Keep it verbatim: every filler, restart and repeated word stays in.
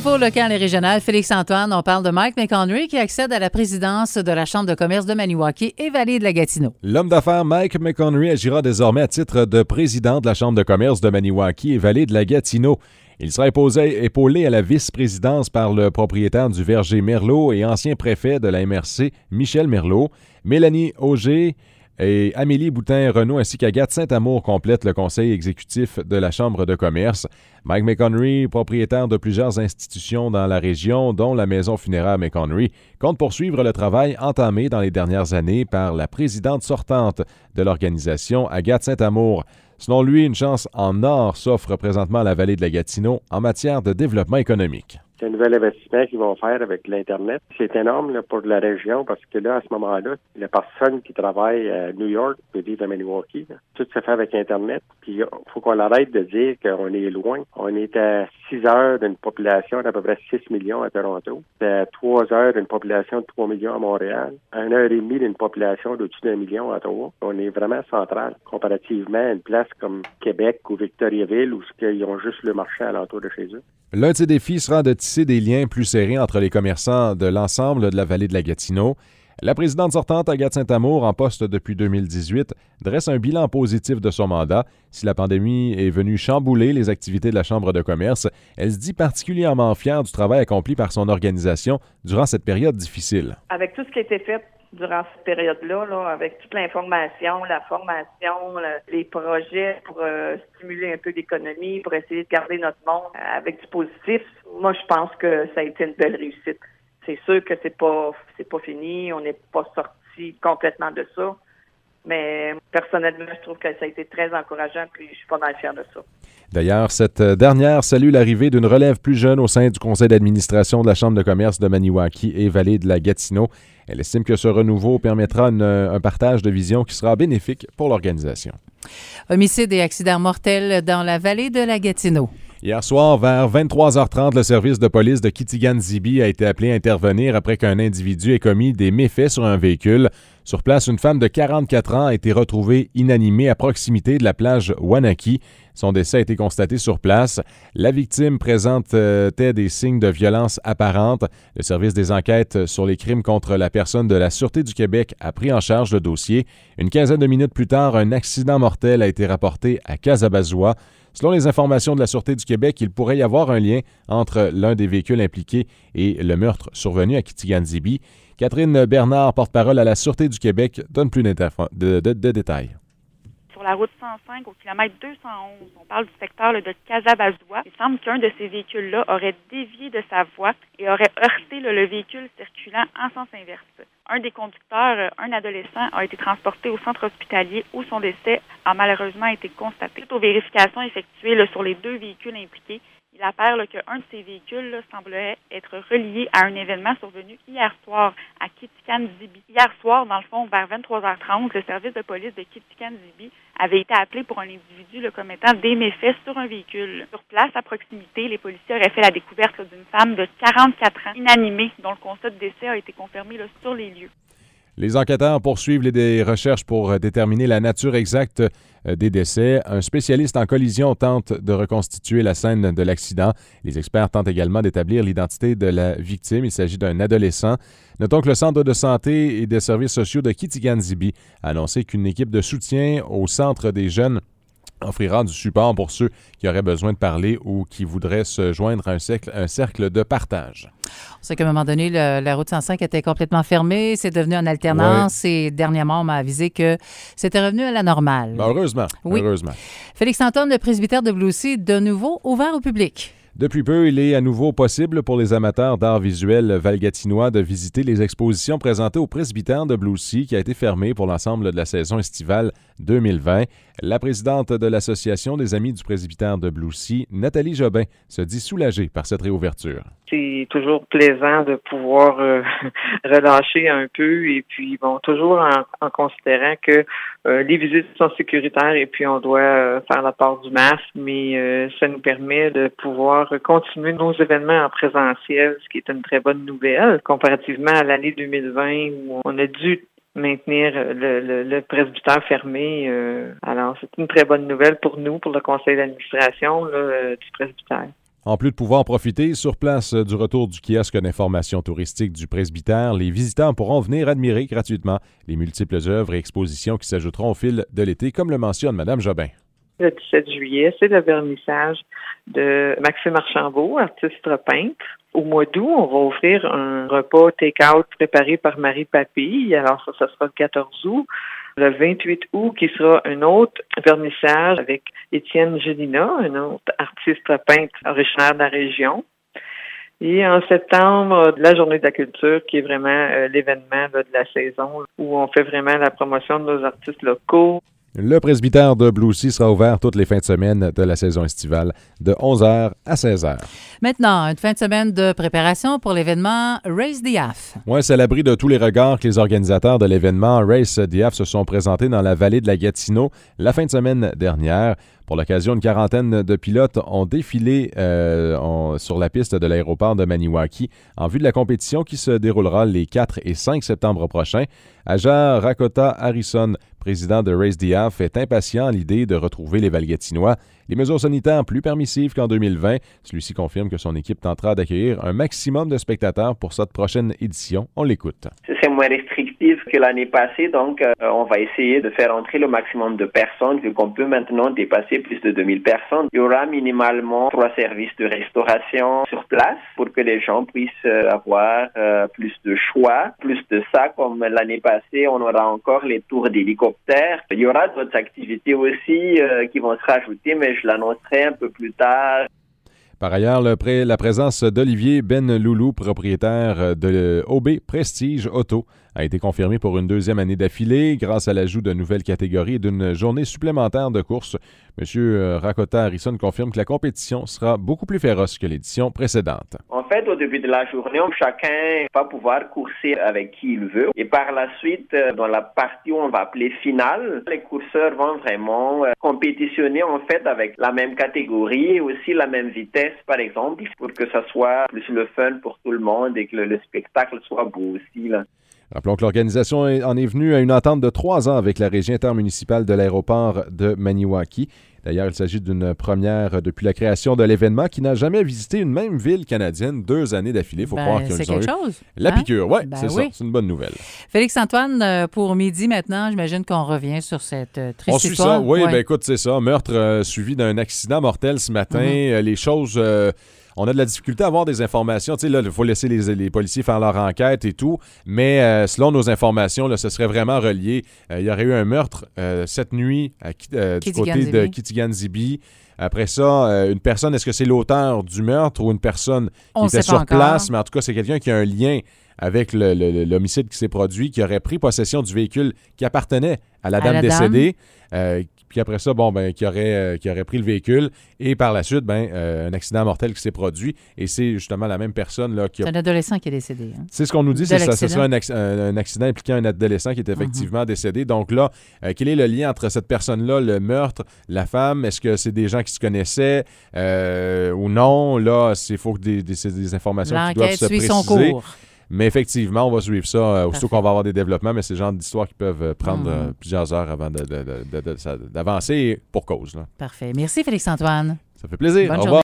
infos locales et régionales, Félix-Antoine, on parle de Mike McHenry qui accède à la présidence de la Chambre de commerce de Maniwaki et Vallée de la Gatineau. L'homme d'affaires Mike McHenry agira désormais à titre de président de la Chambre de commerce de Maniwaki et Vallée de la Gatineau. Il sera épaulé, épaulé à la vice-présidence par le propriétaire du Verger Merlot et ancien préfet de la M R C, Michel Merlot. Mélanie Auger et Amélie Boutin-Renaud ainsi qu'Agathe Saint-Amour complètent le conseil exécutif de la Chambre de commerce. Mike McHenry, propriétaire de plusieurs institutions dans la région, dont la maison funéraire McHenry, compte poursuivre le travail entamé dans les dernières années par la présidente sortante de l'organisation, Agathe Saint-Amour. Selon lui, une chance en or s'offre présentement à la Vallée de la Gatineau en matière de développement économique. C'est un nouvel investissement qu'ils vont faire avec l'Internet. C'est énorme là, pour la région parce que là, à ce moment-là, les personnes qui travaillent à New York peuvent vivre à Maniwaki. Là. Tout se fait avec Internet. Puis il faut qu'on arrête de dire qu'on est loin. On est à six heures d'une population d'à peu près six millions à Toronto. C'est à trois heures d'une population de trois millions à Montréal. À une heure et demie d'une population d'au-dessus d'un million à Ottawa. On est vraiment central comparativement à une place comme Québec ou Victoriaville où ils ont juste le marché alentour de chez eux. L'un de ces défis sera de tisser des liens plus serrés entre les commerçants de l'ensemble de la Vallée de la Gatineau. La présidente sortante, Agathe Saint-Amour, en poste depuis deux mille dix-huit, dresse un bilan positif de son mandat. Si la pandémie est venue chambouler les activités de la Chambre de commerce, elle se dit particulièrement fière du travail accompli par son organisation durant cette période difficile. Avec tout ce qui a été fait durant cette période-là, là, avec toute l'information, la formation, la, les projets pour euh, stimuler un peu l'économie, pour essayer de garder notre monde avec du positif, moi, je pense que ça a été une belle réussite. C'est sûr que c'est pas c'est pas fini, on n'est pas sorti complètement de ça, mais personnellement, je trouve que ça a été très encourageant, puis je suis pas mal fière de ça. D'ailleurs, cette dernière salue l'arrivée d'une relève plus jeune au sein du conseil d'administration de la Chambre de commerce de Maniwaki et Vallée de la Gatineau. Elle estime que ce renouveau permettra une, un partage de vision qui sera bénéfique pour l'organisation. Homicide et accident mortel dans la Vallée de la Gatineau. Hier soir, vers vingt-trois heures trente, le service de police de Kitigan-Zibi a été appelé à intervenir après qu'un individu ait commis des méfaits sur un véhicule. Sur place, une femme de quarante-quatre ans a été retrouvée inanimée à proximité de la plage Wanaki. Son décès a été constaté sur place. La victime présentait des signes de violence apparente. Le service des enquêtes sur les crimes contre la personne de la Sûreté du Québec a pris en charge le dossier. Une quinzaine de minutes plus tard, un accident mortel a été rapporté à Casabazoua. Selon les informations de la Sûreté du Québec, il pourrait y avoir un lien entre l'un des véhicules impliqués et le meurtre survenu à Kitigan-Zibi. Catherine Bernard, porte-parole à la Sûreté du Québec, donne plus de, de, de détails. Sur la route cent cinq, au kilomètre deux cent onze, on parle du secteur là, de Casabazoua. Il semble qu'un de ces véhicules-là aurait dévié de sa voie et aurait heurté là, le véhicule circulant en sens inverse. Un des conducteurs, un adolescent, a été transporté au centre hospitalier où son décès a malheureusement été constaté. Suite aux vérifications effectuées là, sur les deux véhicules impliqués, il apparaît là, qu'un de ces véhicules là, semblerait être relié à un événement survenu hier soir à Kitigan-Zibi. Hier soir, dans le fond, vers vingt-trois heures trente, le service de police de Kitigan-Zibi avait été appelé pour un individu là, commettant des méfaits sur un véhicule. Sur place, à proximité, les policiers auraient fait la découverte là, d'une femme de quarante-quatre ans, inanimée, dont le constat de décès a été confirmé là, sur les lieux. Les enquêteurs poursuivent les recherches pour déterminer la nature exacte des décès. Un spécialiste en collision tente de reconstituer la scène de l'accident. Les experts tentent également d'établir l'identité de la victime. Il s'agit d'un adolescent. Notons que le Centre de santé et des services sociaux de Kitigan-Zibi a annoncé qu'une équipe de soutien au Centre des jeunes offrira du support pour ceux qui auraient besoin de parler ou qui voudraient se joindre à un cercle, un cercle de partage. On sait qu'à un moment donné, le, la route cent cinq était complètement fermée. C'est devenu en alternance. Ouais. Et dernièrement, on m'a avisé que c'était revenu à la normale. Ben heureusement. Oui. Heureusement. Félix-Antoine, le presbytère de Blue-Sea, de nouveau ouvert au public. Depuis peu, il est à nouveau possible pour les amateurs d'art visuel valgatinois de visiter les expositions présentées au presbytère de Blue-Sea qui a été fermé pour l'ensemble de la saison estivale deux mille vingt. La présidente de l'Association des Amis du presbytère de Blue-Sea, Nathalie Jobin, se dit soulagée par cette réouverture. C'est toujours plaisant de pouvoir euh, relâcher un peu et puis, bon, toujours en, en considérant que euh, les visites sont sécuritaires et puis on doit euh, faire la part du masque, mais euh, ça nous permet de pouvoir continuer nos événements en présentiel, ce qui est une très bonne nouvelle, comparativement à l'année deux mille vingt où on a dû maintenir le, le, le presbytère fermé. Euh, alors, c'est une très bonne nouvelle pour nous, pour le conseil d'administration là, euh, du presbytère. En plus de pouvoir profiter sur place du retour du kiosque d'information touristique du presbytère, les visiteurs pourront venir admirer gratuitement les multiples œuvres et expositions qui s'ajouteront au fil de l'été, comme le mentionne Mme Jobin. Le dix-sept juillet, c'est le vernissage de Maxime Archambault, artiste peintre. Au mois d'août, on va offrir un repas take-out préparé par Marie Papille. Alors ça, ça sera le quatorze août. Le vingt-huit août, qui sera un autre vernissage avec Étienne Gélina, un autre artiste peintre originaire de la région. Et en septembre, la Journée de la culture, qui est vraiment euh, l'événement là, de la saison, où on fait vraiment la promotion de nos artistes locaux. Le presbytère de Bloussy sera ouvert toutes les fins de semaine de la saison estivale, de onze heures à seize heures. Maintenant, une fin de semaine de préparation pour l'événement Race the Half. Oui, c'est à l'abri de tous les regards que les organisateurs de l'événement Race the Half se sont présentés dans la vallée de la Gatineau la fin de semaine dernière. Pour l'occasion, une quarantaine de pilotes ont défilé euh, ont, sur la piste de l'aéroport de Maniwaki en vue de la compétition qui se déroulera les quatre et cinq septembre prochains. Ajar Rakota Harrison, président de Race the Half, est impatient à l'idée de retrouver les Valgatinois. Les mesures sanitaires plus permissives qu'en deux mille vingt. Celui-ci confirme que son équipe tentera d'accueillir un maximum de spectateurs pour cette prochaine édition. On l'écoute. C'est moins restrictif que l'année passée, donc euh, on va essayer de faire entrer le maximum de personnes, vu qu'on peut maintenant dépasser plus de deux mille personnes. Il y aura minimalement trois services de restauration sur place pour que les gens puissent avoir euh, plus de choix. Plus de ça, comme l'année passée, on aura encore les tours d'hélicoptère. Il y aura d'autres activités aussi euh, qui vont se rajouter, mais je l'annoncerai un peu plus tard. Par ailleurs, le pré- la présence d'Olivier Benloulou, propriétaire de O B Prestige Auto, a été confirmée pour une deuxième année d'affilée grâce à l'ajout de nouvelles catégories et d'une journée supplémentaire de course. M. Rakota Harrison confirme que la compétition sera beaucoup plus féroce que l'édition précédente. En fait, au début de la journée, chacun va pouvoir courser avec qui il veut. Et par la suite, dans la partie où on va appeler finale, les courseurs vont vraiment compétitionner en fait avec la même catégorie et aussi la même vitesse, par exemple, pour que ça soit plus le fun pour tout le monde et que le, le spectacle soit beau aussi, là. Rappelons que l'organisation en est venue à une entente de trois ans avec la régie intermunicipale de l'aéroport de Maniwaki. D'ailleurs, il s'agit d'une première depuis la création de l'événement qui n'a jamais visité une même ville canadienne deux années d'affilée. Il faut ben, croire qu'ils c'est ont quelque eu chose. la hein? piqûre. Ouais, ben c'est oui, ça. C'est une bonne nouvelle. Félix-Antoine, pour midi maintenant, j'imagine qu'on revient sur cette euh, triste On suit histoire. ça. Oui, ouais. ben écoute, c'est ça. Meurtre euh, suivi d'un accident mortel ce matin. Mm-hmm. Euh, les choses... Euh, On a de la difficulté à avoir des informations. Tu sais, là, il faut laisser les, les policiers faire leur enquête et tout. Mais euh, selon nos informations, là, ce serait vraiment relié. Euh, il y aurait eu un meurtre euh, cette nuit à, euh, du côté de Kitigan-Zibi. Après ça, euh, une personne, est-ce que c'est l'auteur du meurtre ou une personne qui On était sur encore. place? Mais en tout cas, c'est quelqu'un qui a un lien avec le, le, l'homicide qui s'est produit, qui aurait pris possession du véhicule qui appartenait à la à dame la décédée. Euh, puis après ça, bon, ben, qui aurait, euh, qui aurait pris le véhicule. Et par la suite, ben, euh, un accident mortel qui s'est produit. Et c'est justement la même personne là, qui a... C'est un adolescent qui est décédé. Hein? C'est ce qu'on nous dit, De c'est ça. Ce l'accident. serait un, acc- un, un accident impliquant un adolescent qui est effectivement mm-hmm. décédé. Donc là, euh, quel est le lien entre cette personne-là, le meurtre, la femme? Est-ce que c'est des gens qui se connaissaient euh, ou non? Là, il faut que des, des, c'est des informations qui doivent se suit préciser. son cours. Mais effectivement, on va suivre ça euh, aussitôt qu'on va avoir des développemements, mais c'est le genre d'histoires qui peuvent euh, prendre Mm. euh, plusieurs heures avant de, de, de, de, de, de, d'avancer pour cause. Là. Parfait. Merci, Félix-Antoine. Ça fait plaisir. Bonne Au revoir. journée.